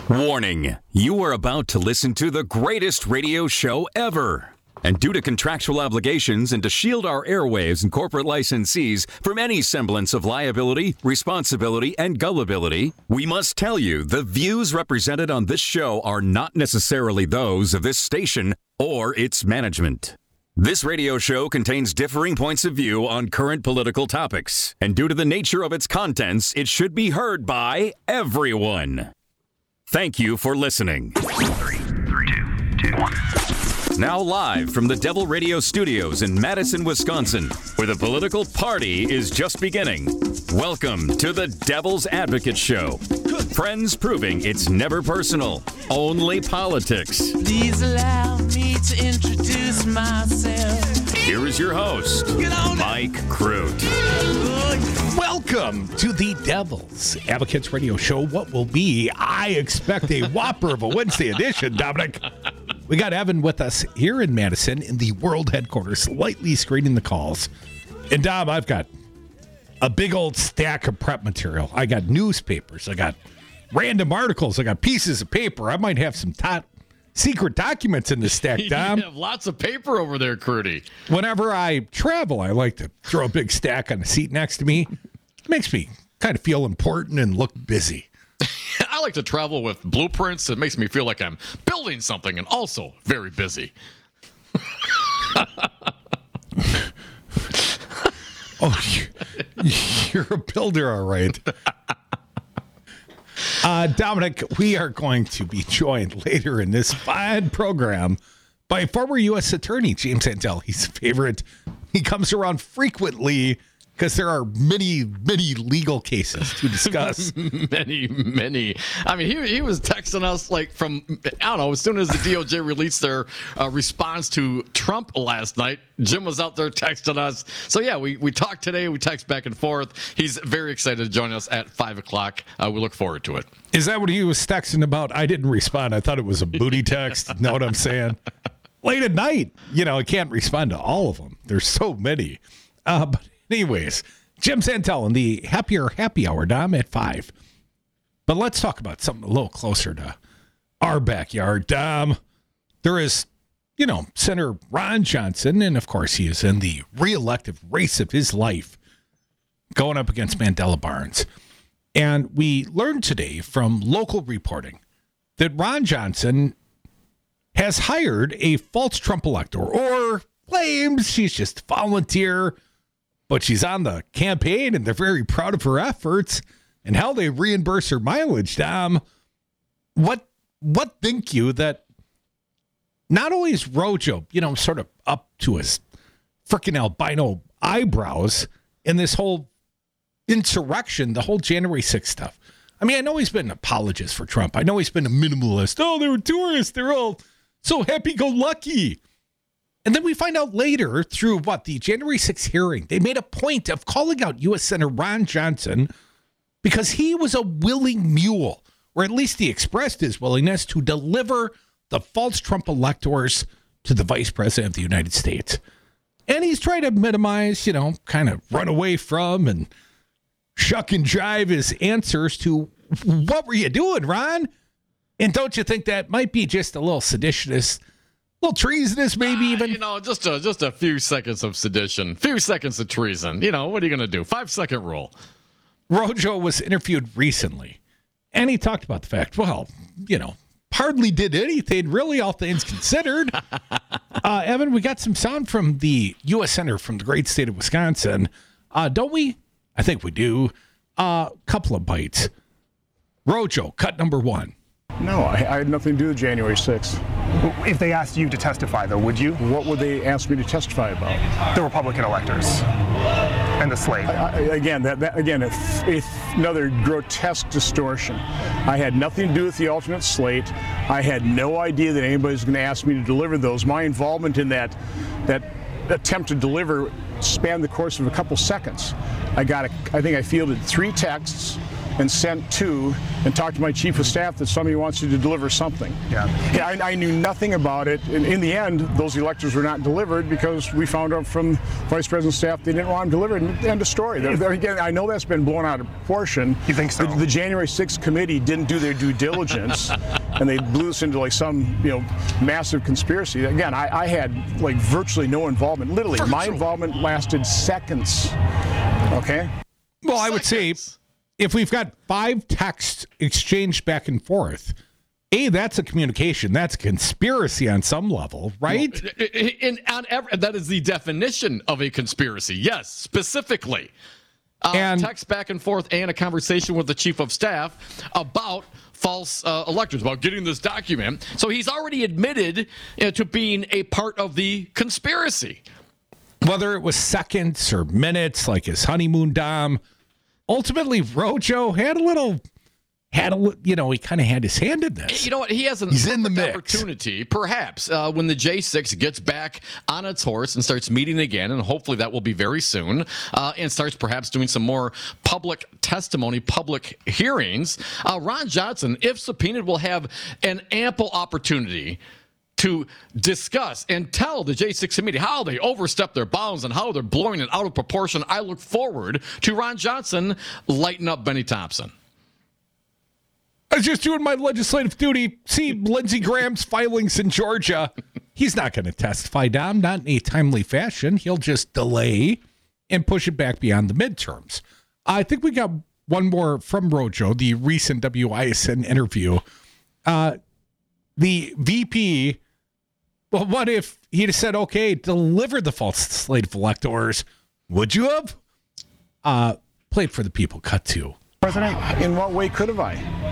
Warning, you are about to listen to the greatest radio show ever. And due to contractual obligations and to shield our airwaves and corporate licensees from any semblance of liability, responsibility, and gullibility, we must tell you the views represented on this show are not necessarily those of this station or its management. This radio show contains differing points of view on current political topics, and due to the nature of its contents, it should be heard by everyone. Thank you for listening. 3, 2, 1. Now live from the Devil Radio Studios in Madison, Wisconsin, where the political party is just beginning. Welcome to the Devil's Advocate Show. Friends proving it's never personal, only politics. Please allow me to introduce myself. Here is your host, Mike Crute. Welcome to the Devil's Advocates Radio Show. What will be, I expect, a whopper of a Wednesday edition, Dominic. We got Evan with us here in Madison in the world headquarters, slightly screening the calls. And Dom, I've got a big old stack of prep material. I got newspapers. I got random articles. I got pieces of paper. I might have some top secret documents in the stack, Dom. You have lots of paper over there, Crudy. Whenever I travel, I like to throw a big stack on the seat next to me. It makes me kind of feel important and look busy. I like to travel with blueprints. It makes me feel like I'm building something and also very busy. Oh, you're a builder, all right. Dominic, we are going to be joined later in this fine program by former U.S. Attorney James Antel. He's a favorite. He comes around frequently because there are many legal cases to discuss. Many. I mean, he was texting us like from, I don't know, as soon as the DOJ released their response to Trump last night, Jim was out there texting us. So, yeah, we talked today. We text back and forth. He's very excited to join us at 5 o'clock. We look forward to it. Is that what he was texting about? I didn't respond. I thought it was a booty text. Know what I'm saying? Late at night, I can't respond to all of them. There's so many. But anyways, Jim Santel in the Happier Happy Hour, Dom, at 5. But let's talk about something a little closer to our backyard, Dom. There is, Senator Ron Johnson, and of course he is in the re-elective race of his life, going up against Mandela Barnes. And we learned today from local reporting that Ron Johnson has hired a false Trump elector, or claims she's just a volunteer, but she's on the campaign and they're very proud of her efforts and how they reimburse her mileage, Dom. What think you that not only is Rojo, sort of up to his freaking albino eyebrows in this whole insurrection, the whole January 6th stuff. I mean, I know he's been an apologist for Trump. I know he's been a minimalist. Oh, they were tourists. They're all so happy-go-lucky. And then we find out later through the January 6th hearing, they made a point of calling out U.S. Senator Ron Johnson because he was a willing mule, or at least he expressed his willingness to deliver the false Trump electors to the vice president of the United States. And he's trying to minimize, kind of run away from and shuck and jive his answers to, what were you doing, Ron? And don't you think that might be just a little seditious, a little treasonous, maybe even? Just a few seconds of sedition, few seconds of treason. What are you going to do? 5-second rule. Rojo was interviewed recently, and he talked about the fact, hardly did anything, really, all things considered. Evan, we got some sound from the U.S. Senator from the great state of Wisconsin. Don't we? I think we do. Couple of bites. Rojo, cut number 1. No, I had nothing to do with January 6th. If they asked you to testify, though, would you? What would they ask me to testify about? The Republican electors and the slate. Again, it's another grotesque distortion. I had nothing to do with the alternate slate. I had no idea that anybody was going to ask me to deliver those. My involvement in that attempt to deliver spanned the course of a couple seconds. I think I fielded 3 texts and sent to and talked to my chief of staff that somebody wants you to deliver something. Yeah. I knew nothing about it. And in the end, those electors were not delivered because we found out from Vice President's staff they didn't want them delivered. End of story. Again, I know that's been blown out of proportion. You think so? The January 6th committee didn't do their due diligence, and they blew this into like some massive conspiracy. Again, I had like virtually no involvement. Literally, my involvement lasted seconds. Okay. Well, I would say if we've got 5 texts exchanged back and forth, that's a communication. That's a conspiracy on some level, right? That is the definition of a conspiracy. Yes, specifically. And text back and forth and a conversation with the chief of staff about false electors, about getting this document. So he's already admitted to being a part of the conspiracy. Whether it was seconds or minutes, like his honeymoon dom, ultimately Rojo had a little, he kind of had his hand in this. You know what? He has He's in the mix. Opportunity, perhaps, when the J6 gets back on its horse and starts meeting again, and hopefully that will be very soon, and starts perhaps doing some more public testimony, public hearings. Ron Johnson, if subpoenaed, will have an ample opportunity to discuss and tell the J6 committee how they overstep their bounds and how they're blowing it out of proportion. I look forward to Ron Johnson lighten up Benny Thompson. I was just doing my legislative duty. See Lindsey Graham's filings in Georgia. He's not going to testify, Dom, not in a timely fashion. He'll just delay and push it back beyond the midterms. I think we got one more from Rojo, the recent WISN interview. The VP, well, what if he'd have said, okay, deliver the false slate of electors? Would you have? Played for the people, cut 2. President, in what way could have I?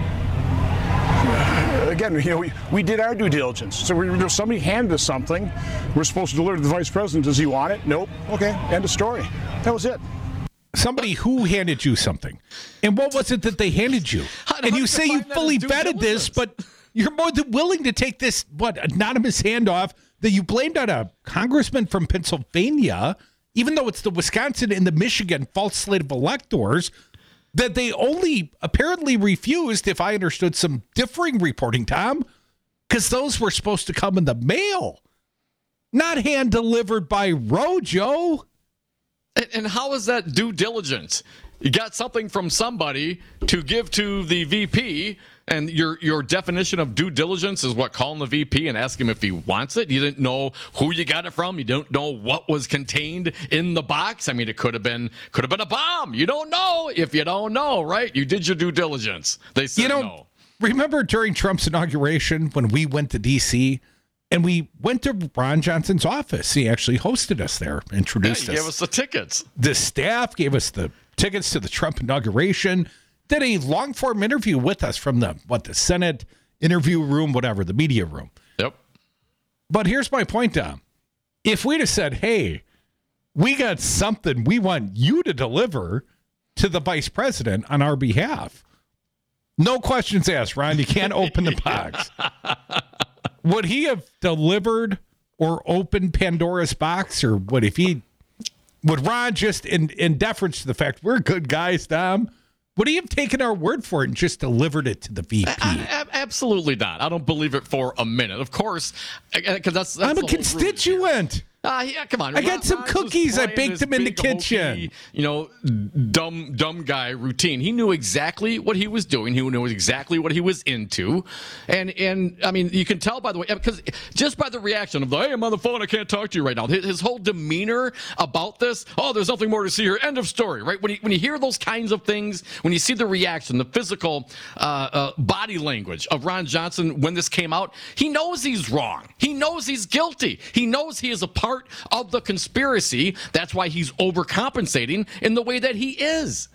Again, we did our due diligence. So somebody handed us something. We're supposed to deliver to the Vice President. Does he want it? Nope. Okay, end of story. That was it. Somebody who handed you something. And what was it that they handed you? And you say you fully vetted this, but you're more than willing to take this, anonymous handoff that you blamed on a congressman from Pennsylvania, even though it's the Wisconsin and the Michigan false slate of electors, that they only apparently refused, if I understood some differing reporting, Tom, because those were supposed to come in the mail, not hand-delivered by Rojo. And how is that due diligence? You got something from somebody to give to the VP, and your definition of due diligence is what? Calling the VP and ask him if he wants it? You didn't know who you got it from. You don't know what was contained in the box. I mean, it could have been a bomb. You don't know if you don't know, right? You did your due diligence. They said no. Remember during Trump's inauguration when we went to D.C., and we went to Ron Johnson's office. He actually hosted us there, introduced us. He gave us the tickets. The staff gave us the tickets to the Trump inauguration, did a long-form interview with us from the Senate interview room, whatever, the media room. Yep. But here's my point, Dom. If we'd have said, hey, we got something we want you to deliver to the vice president on our behalf, no questions asked, Ron. You can't open the box. Would he have delivered or opened Pandora's box, or would Ron just, in deference to the fact we're good guys, Dom, would he have taken our word for it and just delivered it to the VP? Absolutely not. I don't believe it for a minute. Of course, because that's I'm a constituent. Yeah, come on. I got some cookies. I baked them in the kitchen. Dumb guy routine. He knew exactly what he was doing. He knew exactly what he was into. And I mean, you can tell by the way, because just by the reaction of hey, I'm on the phone, I can't talk to you right now. His whole demeanor about this, there's nothing more to see here. End of story, right? When you hear those kinds of things, when you see the reaction, the physical body language of Ron Johnson when this came out, he knows he's wrong. He knows he's guilty. He knows he is a part of the conspiracy. That's why he's overcompensating in the way that he is.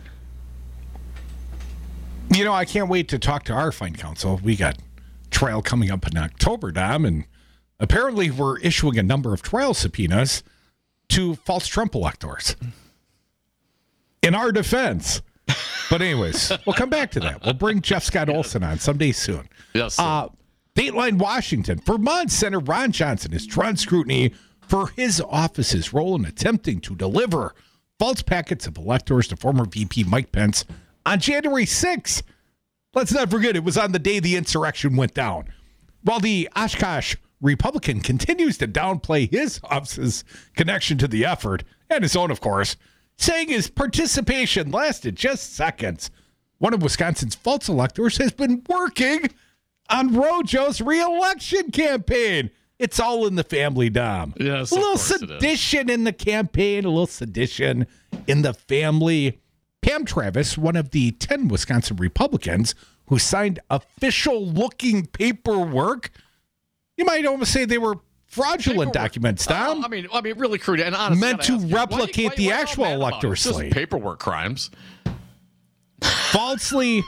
I can't wait to talk to our fine counsel. We got trial coming up in October, Dom, and apparently we're issuing a number of trial subpoenas to false Trump electors in our defense. But anyways, we'll come back to that. We'll bring Jeff Scott Olson on someday soon. Yes. Dateline Washington. For months, Senator Ron Johnson has drawn scrutiny for his office's role in attempting to deliver false packets of electors to former VP Mike Pence on January 6th. Let's not forget, it was on the day the insurrection went down. While the Oshkosh Republican continues to downplay his office's connection to the effort, and his own, of course, saying his participation lasted just seconds. One of Wisconsin's false electors has been working on Rojo's re-election campaign. It's all in the family, Dom. Yes, a little sedition in the campaign, a little sedition in the family. Pam Travis, one of the 10 Wisconsin Republicans who signed official-looking paperwork, you might almost say they were fraudulent documents, Dom. I mean, really crude and honestly, meant to replicate the actual elector slate. Paperwork crimes. Falsely.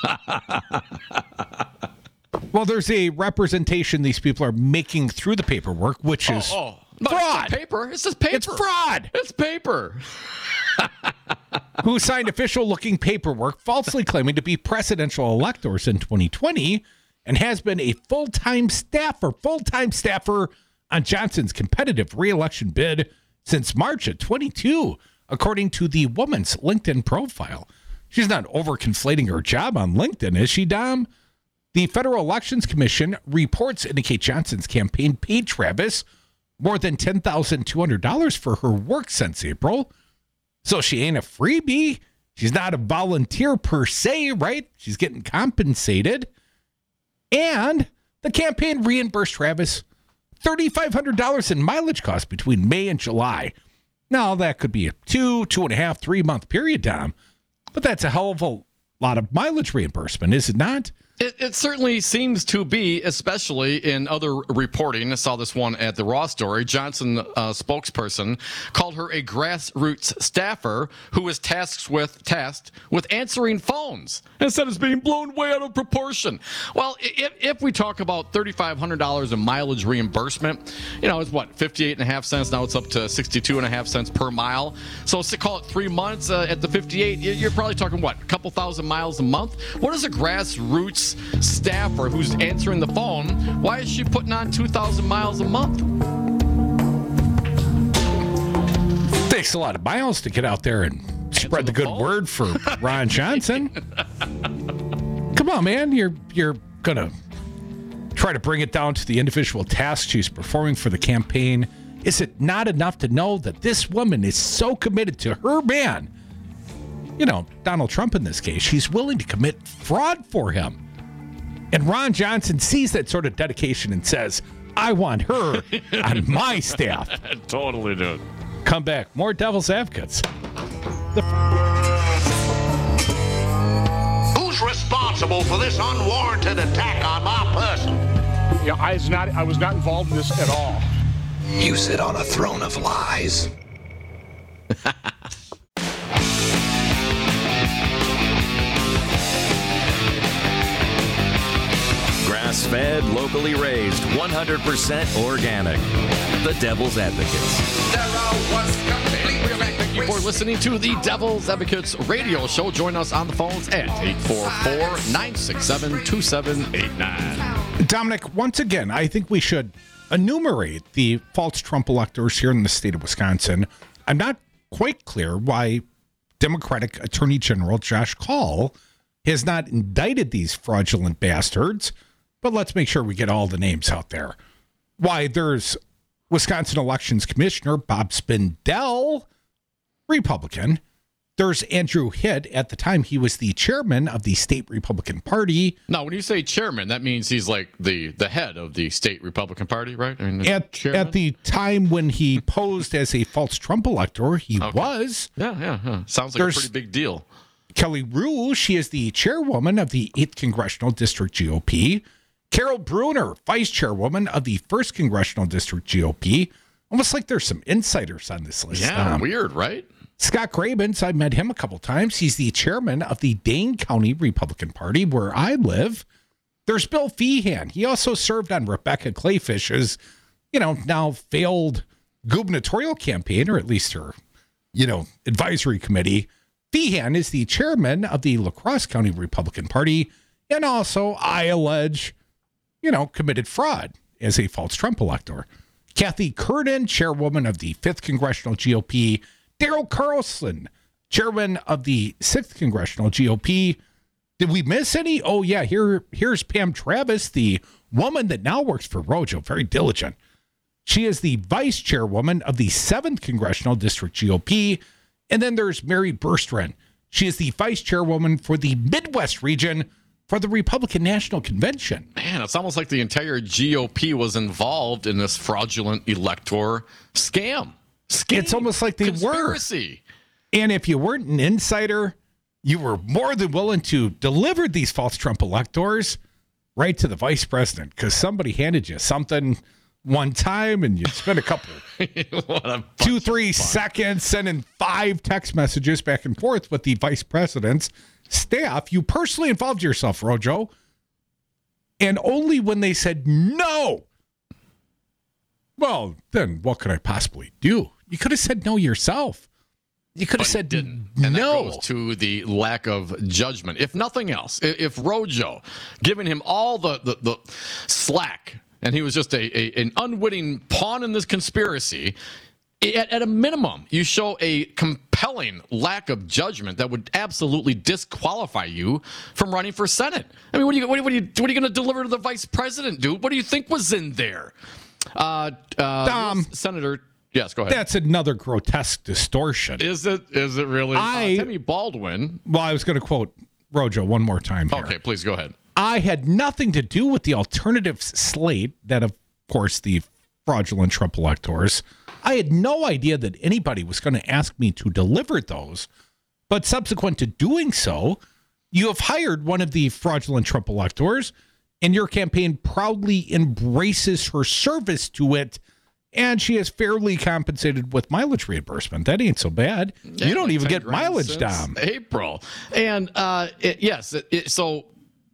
Well, there's a representation these people are making through the paperwork, which is fraud. It's paper. It's just paper. It's fraud. It's paper. Who signed official-looking paperwork falsely claiming to be presidential electors in 2020 and has been a full-time staffer on Johnson's competitive re-election bid since March of 22, according to the woman's LinkedIn profile. She's not over-conflating her job on LinkedIn, is she, Dom? The Federal Elections Commission reports indicate Johnson's campaign paid Travis more than $10,200 for her work since April. So she ain't a freebie. She's not a volunteer per se, right? She's getting compensated. And the campaign reimbursed Travis $3,500 in mileage costs between May and July. Now, that could be a 2.5, 3 month period, Dom. But that's a hell of a lot of mileage reimbursement, is it not? It certainly seems to be, especially in other reporting. I saw this one at the Raw story. Johnson spokesperson called her a grassroots staffer who was tasked with answering phones instead of being blown way out of proportion. Well, if we talk about $3,500 in mileage reimbursement, it's what, 58.5 cents. Now it's up to 62.5 cents per mile. So call it 3 months at the 58. You're probably talking what, a couple thousand miles a month? What is a grassroots staffer who's answering the phone? Why is she putting on 2,000 miles a month? Takes a lot of miles to get out there and spread the good word for Ron Johnson. Come on, man. You're gonna try to bring it down to the individual tasks she's performing for the campaign. Is it not enough to know that this woman is so committed to her man? Donald Trump in this case, she's willing to commit fraud for him. And Ron Johnson sees that sort of dedication and says, I want her on my staff. Totally, dude. Come back. More Devil's Advocates. Who's responsible for this unwarranted attack on my person? Yeah, I was not involved in this at all. You sit on a throne of lies. Grass-fed, locally raised, 100% organic. The Devil's Advocates. Thank you for listening to the Devil's Advocates radio show. Join us on the phones at 844-967-2789. Dominic, once again, I think we should enumerate the false Trump electors here in the state of Wisconsin. I'm not quite clear why Democratic Attorney General Josh Kaul has not indicted these fraudulent bastards. But let's make sure we get all the names out there. Why, there's Wisconsin Elections Commissioner Bob Spindell, Republican. There's Andrew Hitt. At the time, he was the chairman of the state Republican Party. Now, when you say chairman, that means he's like the head of the state Republican Party, right? I mean, at the time when he posed as a false Trump elector, he was. Yeah. Sounds like a pretty big deal. Kelly Rue, she is the chairwoman of the 8th Congressional District GOP. Carol Bruner, vice chairwoman of the 1st Congressional District GOP. Almost like there's some insiders on this list. Yeah, weird, right? Scott Grabens, I met him a couple times. He's the chairman of the Dane County Republican Party, where I live. There's Bill Feehan. He also served on Rebecca Clayfish's, now failed gubernatorial campaign, or at least her, advisory committee. Feehan is the chairman of the La Crosse County Republican Party, and also, I allege, committed fraud as a false Trump elector. Kathy Curtin, chairwoman of the 5th Congressional GOP. Daryl Carlson, chairman of the 6th Congressional GOP. Did we miss any? Oh, yeah, here's Pam Travis, the woman that now works for Rojo, very diligent. She is the vice chairwoman of the 7th Congressional District GOP. And then there's Mary Burstyn. She is the vice chairwoman for the Midwest region for the Republican National Convention. Man, it's almost like the entire GOP was involved in this fraudulent elector scam. It's almost like they conspiracy. Were. And if you weren't an insider, you were more than willing to deliver these false Trump electors right to the vice president because somebody handed you something one time and you spent a couple 2-3 seconds sending 5 text messages back and forth with the vice president's staff. You personally involved yourself, Rojo, and only when they said no, well, then what could I possibly do? You could have said no yourself. You could have said didn't. No. And that goes to the lack of judgment. If nothing else, if Rojo giving him all the slack, and he was just an unwitting pawn in this conspiracy, at a minimum, you show a compelling lack of judgment that would absolutely disqualify you from running for Senate. I mean, what are you going to deliver to the vice president, dude? What do you think was in there? Senator. Yes, go ahead. That's another grotesque distortion. Is it really? Tammy Baldwin. Well, I was going to quote Rojo one more time here. Okay, please go ahead. I had nothing to do with the alternatives slate that, of course, the fraudulent Trump electors. I had no idea that anybody was going to ask me to deliver those. But subsequent to doing so, you have hired one of the fraudulent Trump electors, and your campaign proudly embraces her service to it. And she is fairly compensated with mileage reimbursement. That ain't so bad. Yeah, you don't like even get mileage, Dom. April. And so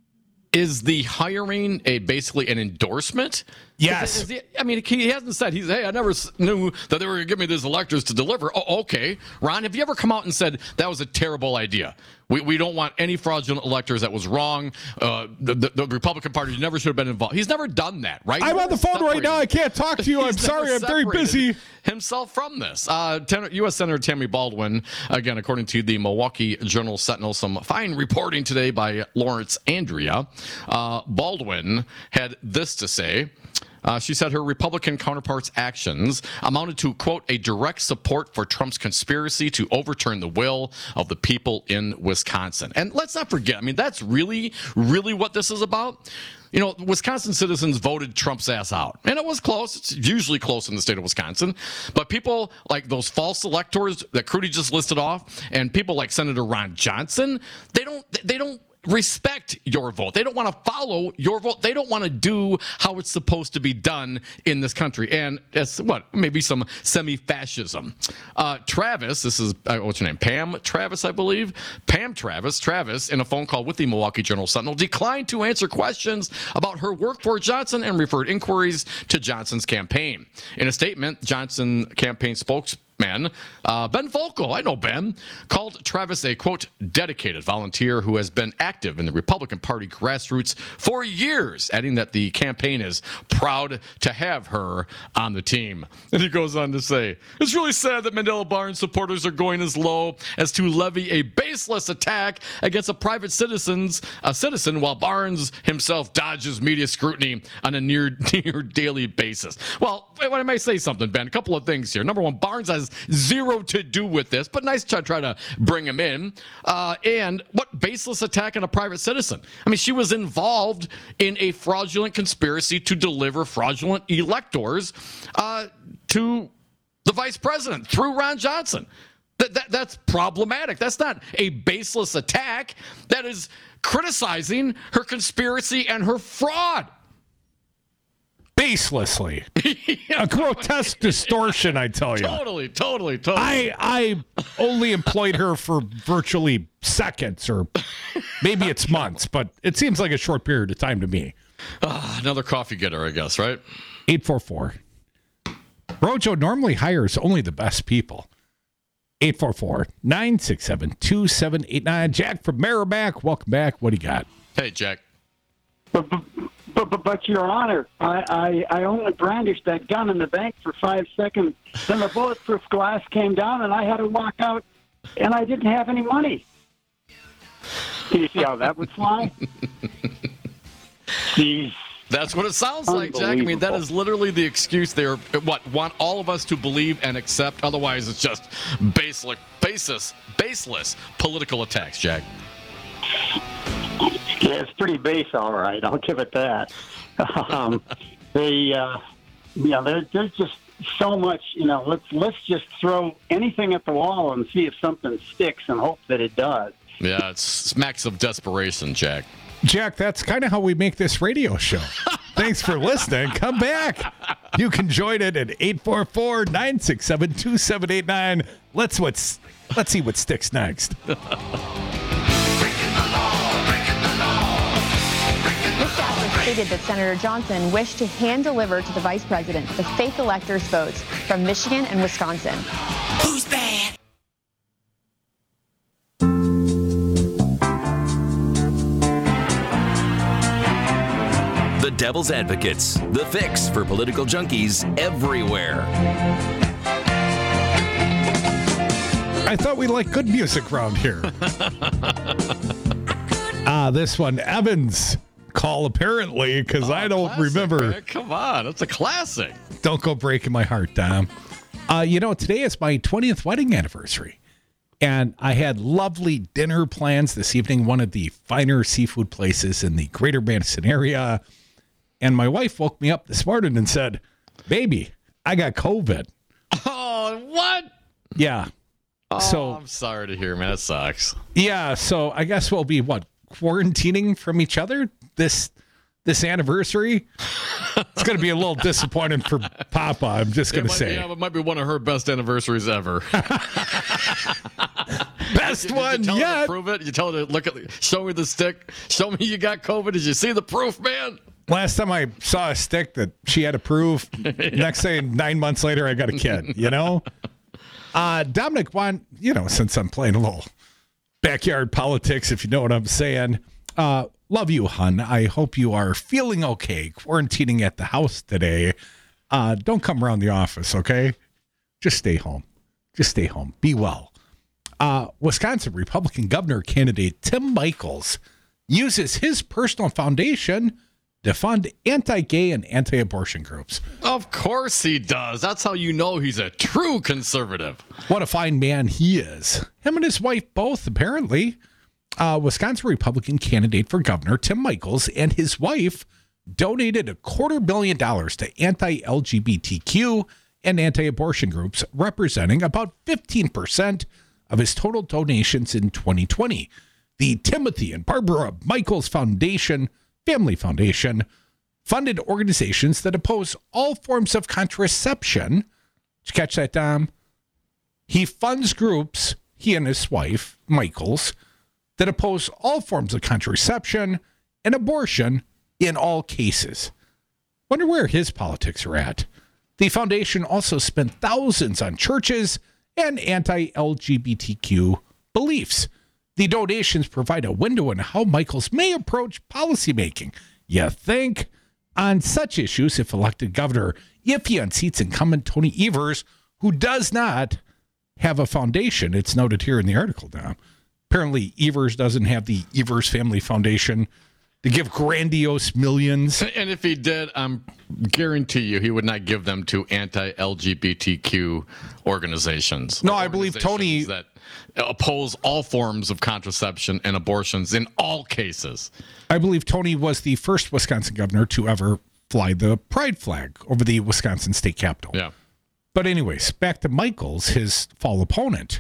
is the hiring basically an endorsement? Yes. He hasn't said, hey, I never knew that they were going to give me these electors to deliver. Oh, okay. Ron, have you ever come out and said that was a terrible idea? We don't want any fraudulent electors. That was wrong. The Republican Party never should have been involved. He's never done that, right? I'm on the phone right now. I can't talk to you. I'm sorry. I'm very busy. Himself from this. U.S. Senator Tammy Baldwin, again, according to the Milwaukee Journal-Sentinel, some fine reporting today by Lawrence Andrea. Baldwin had this to say. She said her Republican counterpart's actions amounted to, quote, a direct support for Trump's conspiracy to overturn the will of the people in Wisconsin. And let's not forget, that's really, really what this is about. You know, Wisconsin citizens voted Trump's ass out. And it was close. It's usually close in the state of Wisconsin. But people like those false electors that Crudy just listed off, and people like Senator Ron Johnson, they don't respect your vote. They don't want to follow your vote. They don't want to do how it's supposed to be done in this country. And it's maybe some semi-fascism. Travis, this is, what's your name? Pam Travis, I believe. Pam Travis, in a phone call with the Milwaukee Journal-Sentinel, declined to answer questions about her work for Johnson and referred inquiries to Johnson's campaign. In a statement, Johnson campaign spokesman Ben Volkel, I know Ben, called Travis a, quote, dedicated volunteer who has been active in the Republican Party grassroots for years, adding that the campaign is proud to have her on the team. And he goes on to say, it's really sad that Mandela Barnes supporters are going as low as to levy a baseless attack against a private citizen while Barnes himself dodges media scrutiny on a near daily basis. Well, I might say something, Ben. A couple of things here. Number one, Barnes has zero to do with this, but nice to try to bring him in. And what baseless attack on a private citizen? She was involved in a fraudulent conspiracy to deliver fraudulent electors to the vice president through Ron Johnson. That's problematic. That's not a baseless attack. That is criticizing her conspiracy and her fraud. Baselessly. A grotesque distortion, I tell you. Totally. I only employed her for virtually seconds, or maybe it's months, but it seems like a short period of time to me. Another coffee getter, I guess, right? 844. Rojo normally hires only the best people. 844-967-2789. Jack from Merrimack, welcome back. What do you got? Hey, Jack. But Your Honor, I only brandished that gun in the bank for 5 seconds. Then the bulletproof glass came down, and I had to walk out and I didn't have any money. Can you see how that would fly? Jeez. That's what it sounds like, Jack. I mean, that is literally the excuse they want all of us to believe and accept. Otherwise, it's just baseless political attacks, Jack. Yeah, it's pretty base, all right. I'll give it that. There's just so much. Let's just throw anything at the wall and see if something sticks and hope that it does. Yeah, it smacks of desperation, Jack. Jack, that's kind of how we make this radio show. Thanks for listening. Come back. You can join it at 844-967-2789. Let's see what sticks next. Stated that Senator Johnson wished to hand-deliver to the vice president the fake electors' votes from Michigan and Wisconsin. Who's bad? The Devil's Advocates, the fix for political junkies everywhere. I thought we liked good music around here. This one, Evans call apparently, because I don't remember. Man. Come on, that's a classic. Don't go breaking my heart, Dom. Today is my 20th wedding anniversary, and I had lovely dinner plans this evening, one of the finer seafood places in the greater Madison area. And my wife woke me up this morning and said, "Baby, I got COVID." Oh, what? Yeah. Oh, so I'm sorry to hear, man. That sucks. Yeah, so I guess we'll be quarantining from each other this anniversary. It's going to be a little disappointing for Papa. I'm just going to say. Yeah, it might be one of her best anniversaries ever. Best one yet. yet. Prove it. You tell her to show me the stick. Show me you got COVID. Did you see the proof, man? Last time I saw a stick that she had to prove. Next thing, 9 months later, I got a kid. Dominic, since I'm playing a little backyard politics, if you know what I'm saying. Love you, hun. I hope you are feeling okay. Quarantining at the house today. Don't come around the office, okay? Just stay home. Be well. Wisconsin Republican governor candidate Tim Michels uses his personal foundation to fund anti-gay and anti-abortion groups. Of course he does. That's how you know he's a true conservative. What a fine man he is. Him and his wife both, apparently. Wisconsin Republican candidate for governor Tim Michels and his wife donated $250 million to anti-LGBTQ and anti-abortion groups, representing about 15% of his total donations in 2020. The Timothy and Barbara Michels Foundation, Family Foundation, funded organizations that oppose all forms of contraception. Did you catch that, Dom? He funds groups, he and his wife, Michels, that oppose all forms of contraception and abortion in all cases. Wonder where his politics are at. The foundation also spent thousands on churches and anti-LGBTQ beliefs. The donations provide a window on how Michels may approach policymaking. You think? On such issues, if elected governor, if he unseats incumbent Tony Evers, who does not have a foundation. It's noted here in the article now. Apparently, Evers doesn't have the Evers Family Foundation to give grandiose millions. And if he did, I'm guarantee you he would not give them to anti-LGBTQ organizations. No, I believe Tony that oppose all forms of contraception and abortions in all cases. I believe Tony was the first Wisconsin governor to ever fly the pride flag over the Wisconsin state capitol. Yeah. But anyways, back to Michels, his fall opponent.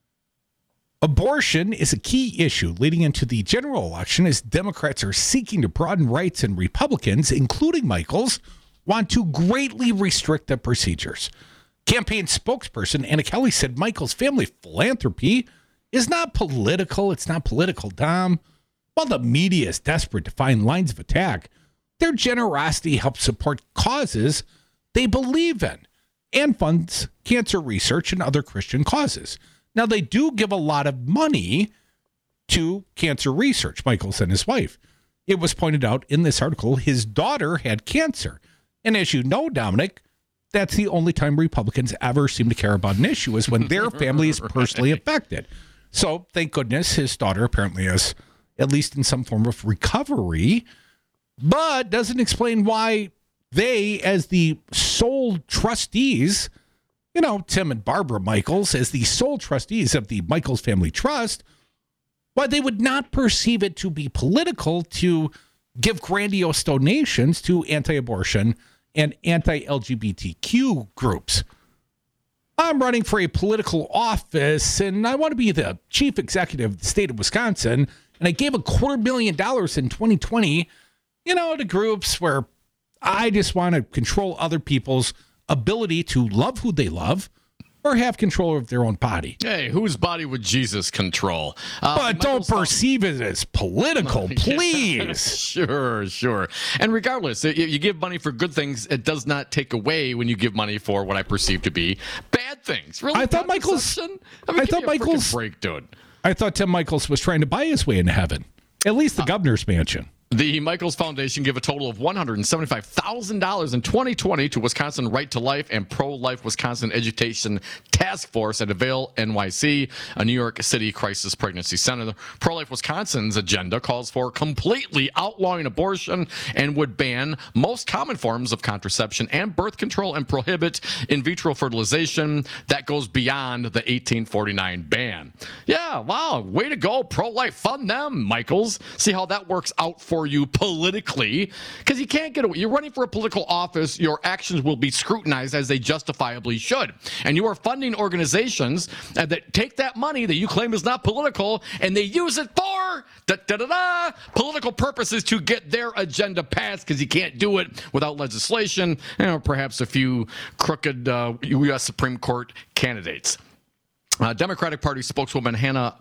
Abortion is a key issue leading into the general election as Democrats are seeking to broaden rights and Republicans, including Michels, want to greatly restrict the procedures. Campaign spokesperson Anna Kelly said Michels' family philanthropy is not political. It's not political, Dom. While the media is desperate to find lines of attack, their generosity helps support causes they believe in and funds cancer research and other Christian causes. Now, they do give a lot of money to cancer research, Michels and his wife. It was pointed out in this article, his daughter had cancer. And as you know, Dominic, that's the only time Republicans ever seem to care about an issue is when their family is personally affected. So thank goodness his daughter apparently is at least in some form of recovery, but doesn't explain why they, as the sole trustees, Tim and Barbara Michaels, as the sole trustees of the Michaels Family Trust, why they would not perceive it to be political to give grandiose donations to anti-abortion and anti-LGBTQ groups. I'm running for a political office, and I want to be the chief executive of the state of Wisconsin, and I gave $250,000 in 2020, to groups where I just want to control other people's ability to love who they love or have control of their own body. Hey, whose body would Jesus control? But don't perceive it as political, please. Sure. And regardless, you give money for good things, it does not take away when you give money for what I perceive to be bad things. Really? I thought Michaels... break, dude. I thought Tim Michaels was trying to buy his way into heaven. At least the governor's mansion. The Michaels Foundation gave a total of $175,000 in 2020 to Wisconsin Right to Life and Pro-Life Wisconsin Education Task Force at Avail NYC, a New York City crisis pregnancy center. Pro-Life Wisconsin's agenda calls for completely outlawing abortion and would ban most common forms of contraception and birth control and prohibit in vitro fertilization. That goes beyond the 1849 ban. Yeah, wow, way to go, Pro-Life. Fund them, Michaels. See how that works out for you politically, because you can't get away. You're running for a political office. Your actions will be scrutinized as they justifiably should. And you are funding organizations that take that money that you claim is not political and they use it for political purposes to get their agenda passed, because you can't do it without legislation and perhaps a few crooked U.S. Supreme Court candidates. Democratic Party spokeswoman Hannah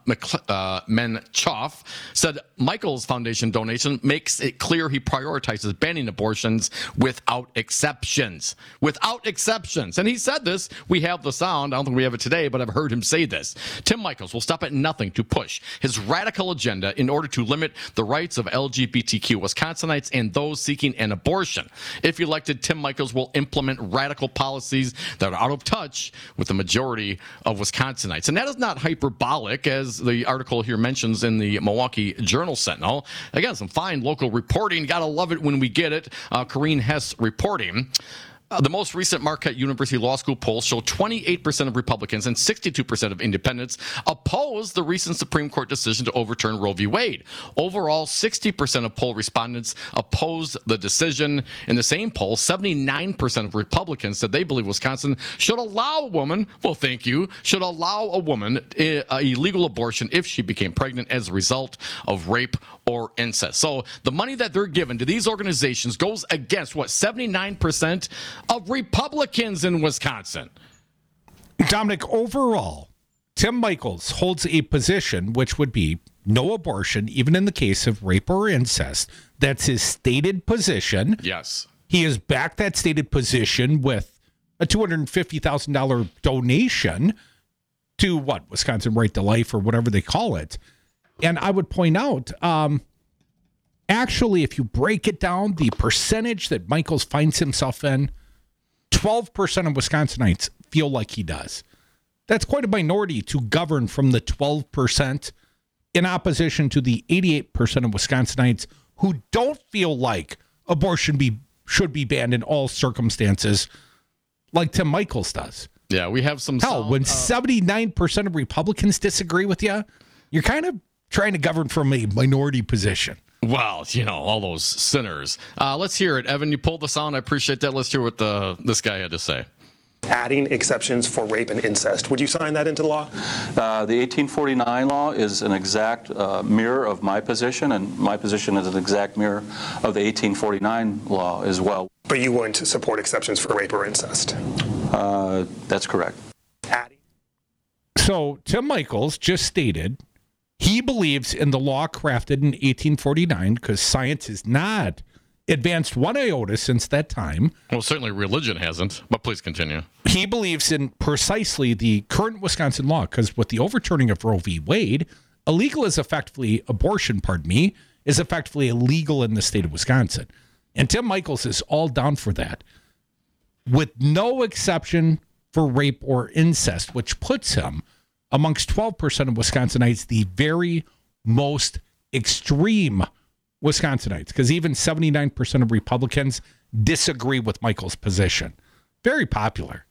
Menchoff said Michaels Foundation donation makes it clear he prioritizes banning abortions without exceptions. Without exceptions. And he said this. We have the sound. I don't think we have it today, but I've heard him say this. Tim Michaels will stop at nothing to push his radical agenda in order to limit the rights of LGBTQ Wisconsinites and those seeking an abortion. If elected, Tim Michaels will implement radical policies that are out of touch with the majority of Wisconsinites. And that is not hyperbolic, as the article here mentions in the Milwaukee Journal-Sentinel. Again, some fine local reporting. Gotta love it when we get it. Corrine Hess reporting. The most recent Marquette University Law School poll showed 28% of Republicans and 62% of independents opposed the recent Supreme Court decision to overturn Roe v. Wade. Overall, 60% of poll respondents opposed the decision. In the same poll, 79% of Republicans said they believe Wisconsin should allow a woman, should allow a woman a legal abortion if she became pregnant as a result of rape or incest. So the money that they're given to these organizations goes against 79% of Republicans in Wisconsin. Dominic, overall, Tim Michaels holds a position which would be no abortion, even in the case of rape or incest. That's his stated position. Yes. He has backed that stated position with a $250,000 donation to Wisconsin Right to Life or whatever they call it. And I would point out, actually, if you break it down, the percentage that Michaels finds himself in, 12% of Wisconsinites feel like he does. That's quite a minority to govern from the 12% in opposition to the 88% of Wisconsinites who don't feel like abortion should be banned in all circumstances like Tim Michaels does. Yeah, we have some... Hell, when 79% of Republicans disagree with you, you're kind of trying to govern from a minority position. Well, all those sinners. Let's hear it. Evan, you pulled the sound. I appreciate that. Let's hear what this guy had to say. Adding exceptions for rape and incest. Would you sign that into law? The 1849 law is an exact mirror of my position, and my position is an exact mirror of the 1849 law as well. But you wouldn't support exceptions for rape or incest? That's correct. So Tim Michaels just stated he believes in the law crafted in 1849 because science has not advanced one iota since that time. Well, certainly religion hasn't, but please continue. He believes in precisely the current Wisconsin law because with the overturning of Roe v. Wade, abortion is effectively illegal in the state of Wisconsin. And Tim Michaels is all down for that. with no exception for rape or incest, which puts him amongst 12% of Wisconsinites, the very most extreme Wisconsinites, because even 79% of Republicans disagree with Michael's position. Very popular.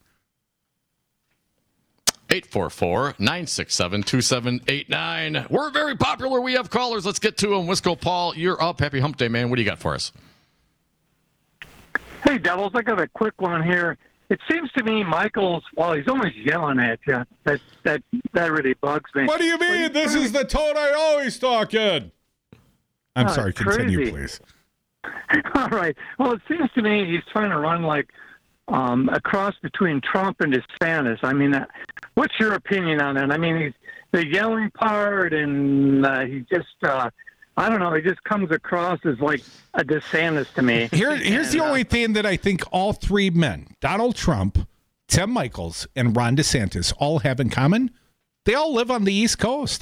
844-967-2789. We're very popular. We have callers. Let's get to them. Wisco Paul, you're up. Happy Hump Day, man. What do you got for us? Hey, Devils, I got a quick one here. It seems to me Michael's, well, he's always yelling at you. That really bugs me. What do you mean? This is the tone I always talk in. I'm sorry. Continue, please. All right. Well, it seems to me he's trying to run like a cross between Trump and DeSantis. I mean, what's your opinion on it? I mean, he's the yelling part, and he just, I don't know, he just comes across as like a DeSantis to me. Here's the only thing that I think all three men, Donald Trump, Tim Michels, and Ron DeSantis, all have in common. They all live on the East Coast.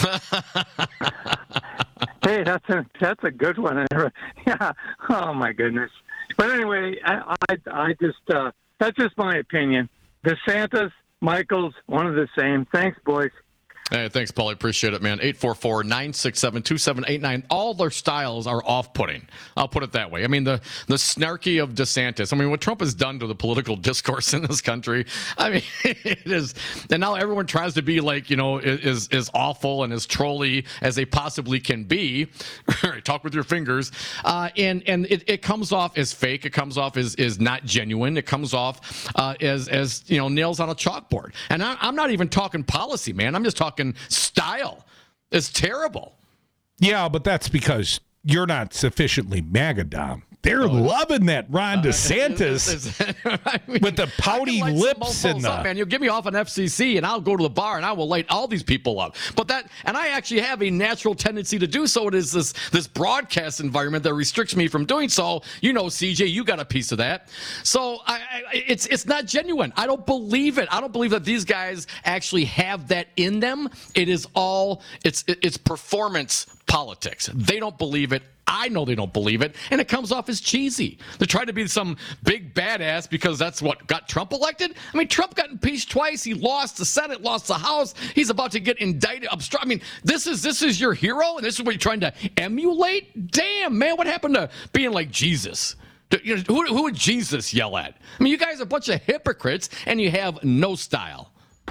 Hey, that's a good one. Yeah. Oh my goodness. But anyway, I just that's just my opinion. DeSantis, Michels, one of the same. Thanks, boys. Hey, thanks, Paul. I appreciate it, man. 844-967-2789. All their styles are off-putting. I'll put it that way. I mean, the snarky of DeSantis. I mean, what Trump has done to the political discourse in this country, I mean, it is. And now everyone tries to be like, is awful and as trolly as they possibly can be. Talk with your fingers. And it comes off as fake. It comes off as not genuine. It comes off as nails on a chalkboard. And I'm not even talking policy, man. I'm just talking style. Is terrible. Yeah, but that's because you're not sufficiently MAGA, Dom. They're loving that Ron DeSantis with the pouty lips and the. Man, you give me off an FCC, and I'll go to the bar and I will light all these people up. And I actually have a natural tendency to do so. It is this broadcast environment that restricts me from doing so. CJ, you got a piece of that. So it's not genuine. I don't believe it. I don't believe that these guys actually have that in them. It is all it's performance politics. They don't believe it. I know they don't believe it, and it comes off as cheesy. They're trying to be some big badass because that's what got Trump elected. I mean, Trump got impeached twice. He lost the Senate, lost the House. He's about to get indicted. I mean, this is your hero, and this is what you're trying to emulate? Damn, man, what happened to being like Jesus? Who would Jesus yell at? I mean, you guys are a bunch of hypocrites, and you have no style.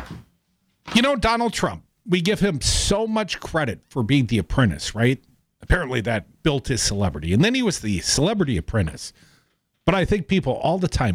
Donald Trump, we give him so much credit for being the apprentice, right? Apparently that built his celebrity. And then he was the celebrity apprentice. But I think people all the time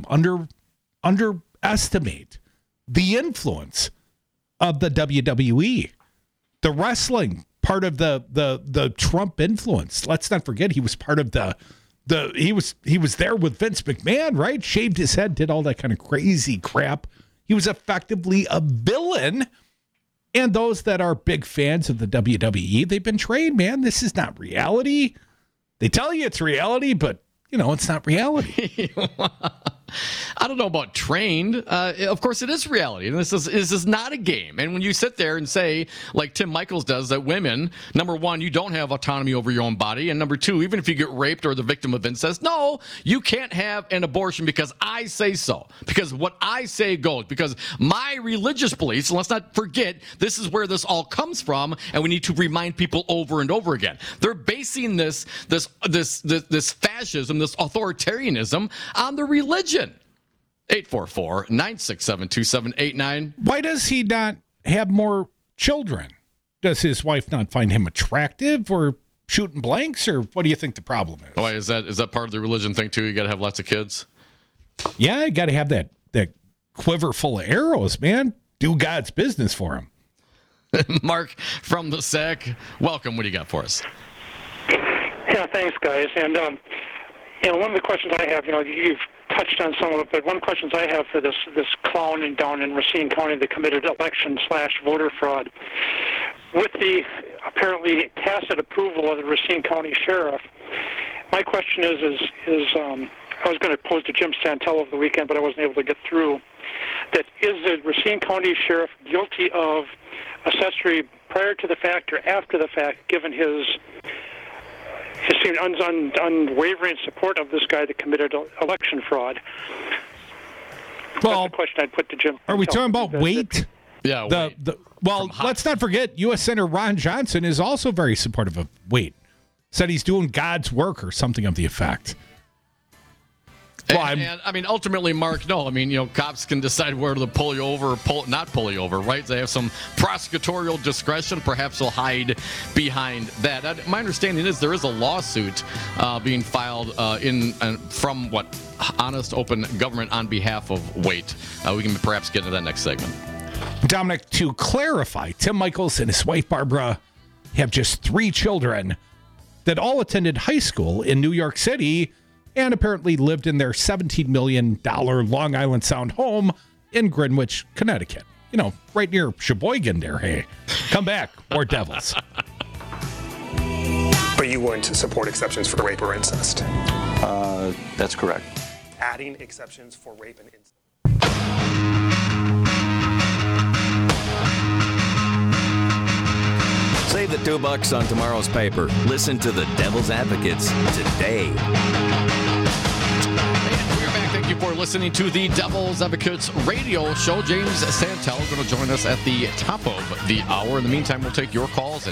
underestimate the influence of the WWE. The wrestling part of the Trump influence. Let's not forget he was part of he was there with Vince McMahon, right? Shaved his head, did all that kind of crazy crap. He was effectively a villain. And those that are big fans of the WWE, they've been trained, man. This is not reality. They tell you it's reality, but, it's not reality. I don't know about trained. Of course, it is reality. And this is not a game. And when you sit there and say, like Tim Michels does, that women, number one, you don't have autonomy over your own body. And number two, even if you get raped or the victim of incest, no, you can't have an abortion because I say so. Because what I say goes. Because my religious beliefs, and let's not forget, this is where this all comes from. And we need to remind people over and over again. They're basing this fascism, this authoritarianism on the religion. 844-967-2789. Why does he not have more children? Does his wife not find him attractive or shooting blanks, or what do you think the problem is? Oh, is that part of the religion thing too? You got to have lots of kids? Yeah, you got to have that quiver full of arrows, man. Do God's business for him. Mark from the SAC, welcome. What do you got for us? Yeah, thanks, guys. And one of the questions I have, you've touched on some of it, but one of the questions I have for this clown down in Racine County that committed election/voter fraud, with the apparently tacit approval of the Racine County Sheriff, my question is I was going to pose to Jim Santel over the weekend, but I wasn't able to get through, that is the Racine County Sheriff guilty of accessory prior to the fact or after the fact, given his unwavering support of this guy that committed election fraud? That's the question I'd put to Jim. Are we talking about weight? Yeah. Let's not forget, U.S. Senator Ron Johnson is also very supportive of weight. Said he's doing God's work or something of the effect. Well, and I mean, ultimately, Mark, no. I mean, cops can decide where to pull you over or not pull you over, right? They have some prosecutorial discretion. Perhaps they'll hide behind that. My understanding is there is a lawsuit being filed from Honest Open Government on behalf of weight. We can perhaps get into that next segment. Dominic, to clarify, Tim Michaels and his wife, Barbara, have just 3 children that all attended high school in New York City and apparently lived in their $17 million Long Island Sound home in Greenwich, Connecticut. Right near Sheboygan there, hey. Come back, more Devils. But you wouldn't support exceptions for rape or incest? That's correct. Adding exceptions for rape and incest. Save the $2 on tomorrow's paper. Listen to the Devil's Advocates today. Thank you for listening to the Devil's Advocates radio show. James Santel going to join us at the top of the hour. In the meantime, we'll take your calls at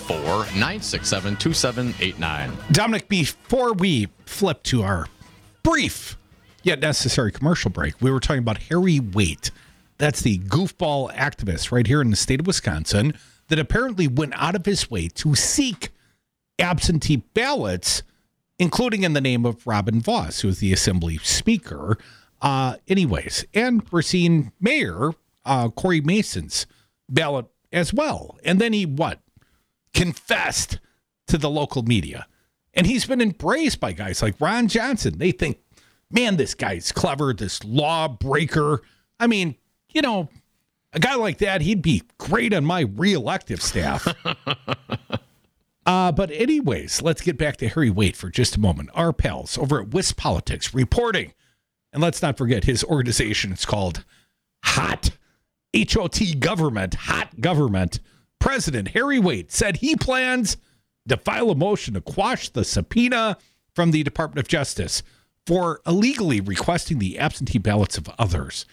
844-967-2789. Dominic, before we flip to our brief yet necessary commercial break, we were talking about Harry Waite. That's the goofball activist right here in the state of Wisconsin that apparently went out of his way to seek absentee ballots, including in the name of Robin Vos, who is the Assembly Speaker. Anyways, and we're seeing Mayor Corey Mason's ballot as well. And then he, confessed to the local media. And he's been embraced by guys like Ron Johnson. They think, man, this guy's clever, this lawbreaker. I mean, a guy like that, he'd be great on my re-elective staff. But anyways, let's get back to Harry Waite for just a moment. Our pals over at WisPolitics reporting. And let's not forget his organization. It's called HOT, H-O-T Government, HOT Government. President Harry Waite said he plans to file a motion to quash the subpoena from the Department of Justice for illegally requesting the absentee ballots of others.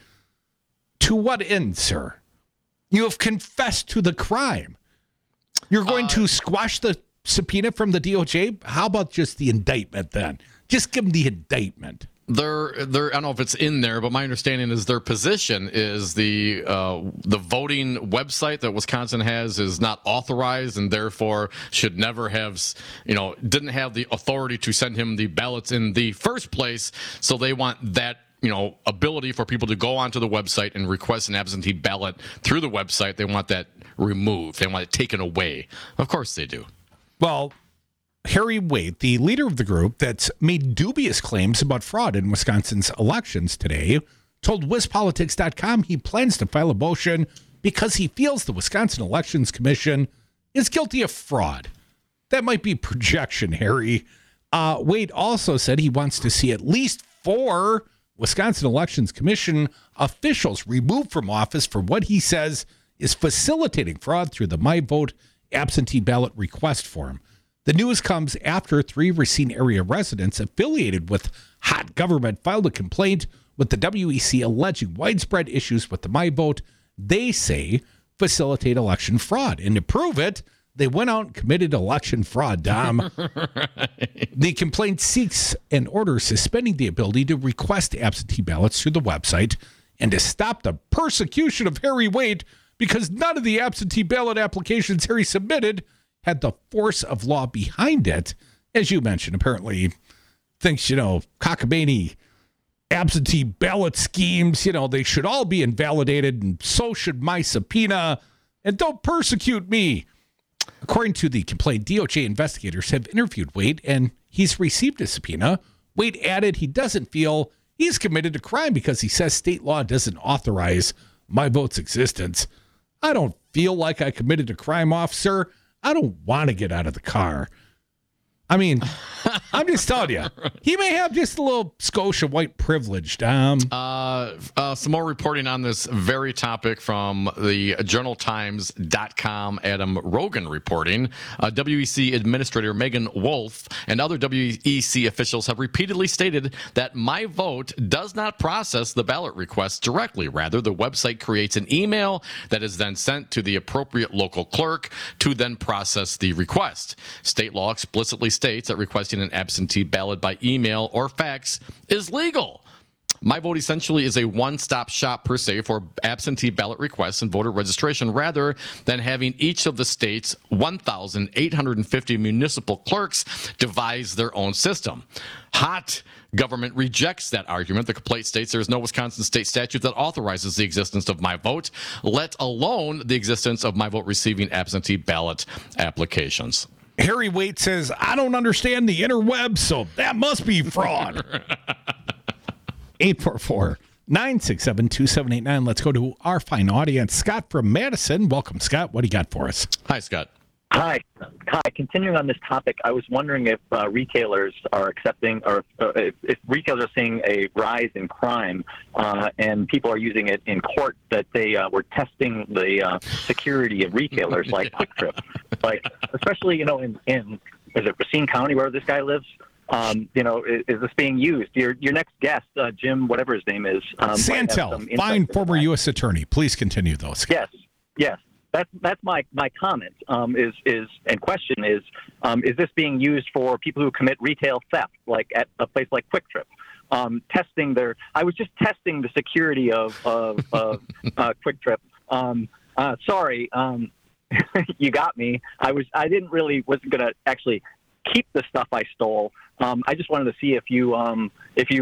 To what end, sir? You have confessed to the crime. You're going to squash the subpoena from the DOJ? How about just the indictment then? Just give them the indictment. I don't know if it's in there, but my understanding is their position is the voting website that Wisconsin has is not authorized and therefore should never have, didn't have the authority to send him the ballots in the first place. So they want that ability for people to go onto the website and request an absentee ballot through the website. They want that removed. They want it taken away. Of course they do. Well, Harry Waite, the leader of the group that's made dubious claims about fraud in Wisconsin's elections today, told WisPolitics.com he plans to file a motion because he feels the Wisconsin Elections Commission is guilty of fraud. That might be projection, Harry. Waite also said he wants to see at least 4 Wisconsin Elections Commission officials removed from office for what he says is facilitating fraud through the My Vote absentee ballot request form. The news comes after 3 Racine area residents affiliated with HOT Government filed a complaint with the WEC alleging widespread issues with the My Vote they say facilitate election fraud. And to prove it, they went out and committed election fraud, Dom. Right. The complaint seeks an order suspending the ability to request absentee ballots through the website and to stop the persecution of Harry Waite because none of the absentee ballot applications Harry submitted had the force of law behind it. As you mentioned, apparently thinks, cockamamie absentee ballot schemes, they should all be invalidated, and so should my subpoena, and don't persecute me. According to the complaint, DOJ investigators have interviewed Waite, and he's received a subpoena. Waite added he doesn't feel he's committed a crime because he says state law doesn't authorize My Vote's existence. I don't feel like I committed a crime, officer. I don't want to get out of the car. I mean, I'm just telling you, he may have just a little skosh of white privilege, Dom. Some more reporting on this very topic from the journaltimes.com. Adam Rogan reporting. WEC Administrator Megan Wolf and other WEC officials have repeatedly stated that My Vote does not process the ballot requests directly. Rather, the website creates an email that is then sent to the appropriate local clerk to then process the request. State law explicitly states that requesting an absentee ballot by email or fax is legal. My Vote essentially is a one-stop shop, per se, for absentee ballot requests and voter registration, rather than having each of the state's 1,850 municipal clerks devise their own system. Hot government rejects that argument. The complaint states there is no Wisconsin state statute that authorizes the existence of My Vote, let alone the existence of My Vote receiving absentee ballot applications. Harry Waite says, I don't understand the interweb, so that must be fraud. 844-967-2789. Let's go to our fine audience. Scott from Madison. Welcome, Scott. What do you got for us? Hi, Scott. Hi. Continuing on this topic, I was wondering if retailers are accepting, or if retailers are seeing a rise in crime, and people are using it in court, that they were testing the security of retailers like Quick Trip, like especially in is it Racine County where this guy lives? Is this being used? Your next guest, Jim, whatever his name is, Santel, fine former U.S. attorney. Please continue, though. Yes. That's my comment. And question is this being used for people who commit retail theft, like at a place like Quick Trip? I was just testing the security of Quick Trip. Sorry, you got me. Wasn't going to actually keep the stuff I stole. I just wanted to see if your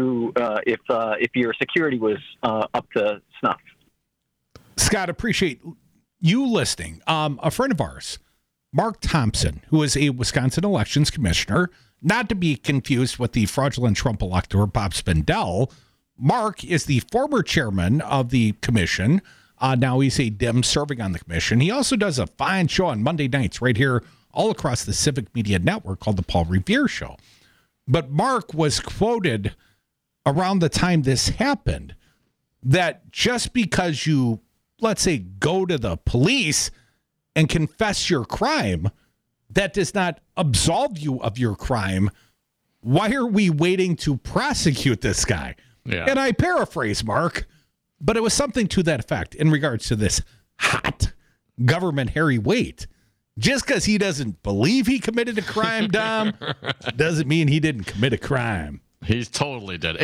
security was up to snuff. Scott, appreciate you listening. A friend of ours, Mark Thompson, who is a Wisconsin elections commissioner, not to be confused with the fraudulent Trump elector Bob Spindell. Mark is the former chairman of the commission. Now he's a Dem serving on the commission. He also does a fine show on Monday nights right here all across the Civic Media Network called The Paul Revere Show. But Mark was quoted around the time this happened that just because you, let's say, go to the police and confess your crime, that does not absolve you of your crime. Why are we waiting to prosecute this guy? Yeah. And I paraphrase Mark, but it was something to that effect in regards to this hot government Harry Waite. Just because he doesn't believe he committed a crime, Dom, doesn't mean he didn't commit a crime. He's totally dead.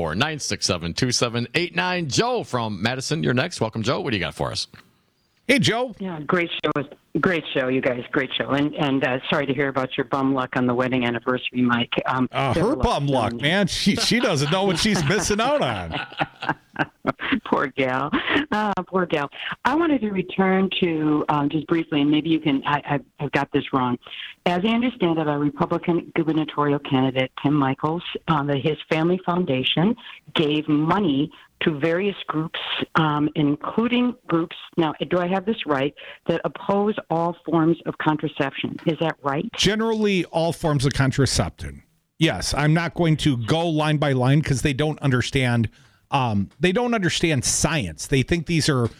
844-967-2789. Joe from Madison, you're next. Welcome, Joe. What do you got for us? Hey, Joe. Yeah, great show. Great show, you guys. Great show. And sorry to hear about your bum luck on the wedding anniversary, Mike. Her bum luck, man. She doesn't know what she's missing out on. Poor gal. Poor gal. I wanted to return to, just briefly, and maybe you can, I've got this wrong. As I understand it, our Republican gubernatorial candidate, Tim Michels, his family foundation gave money to various groups, including groups, now, do I have this right, that oppose all forms of contraception. Is that right? Generally, all forms of contraception. Yes, I'm not going to go line by line because they don't understand. They don't understand science. They think these are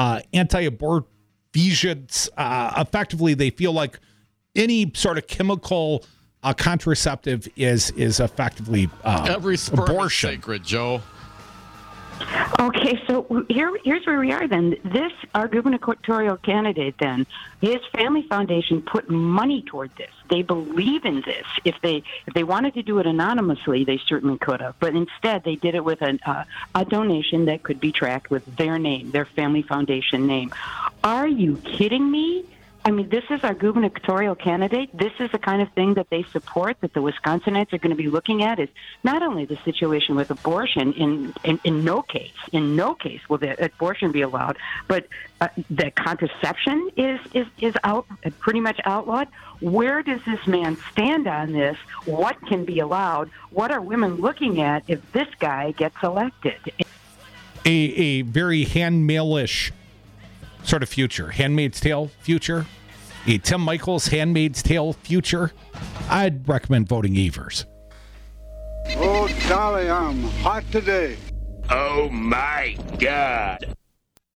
anti-abortifacients. Effectively, they feel like any sort of chemical contraceptive is effectively every sperm abortion. Is sacred, Joe. Okay, so here's where we are then. Our gubernatorial candidate then, his family foundation put money toward this. They believe in this. If they wanted to do it anonymously, they certainly could have. But instead, they did it with a donation that could be tracked with their name, their family foundation name. Are you kidding me? I mean, this is our gubernatorial candidate. This is the kind of thing that they support, that the Wisconsinites are going to be looking at, is not only the situation with abortion, in no case will the abortion be allowed, but the contraception is out, pretty much outlawed. Where does this man stand on this? What can be allowed? What are women looking at if this guy gets elected? A very handmailish sort of future, Handmaid's Tale future, a Tim Michels Handmaid's Tale future. I'd recommend voting Evers. Oh, Charlie, I'm hot today. Oh, my God.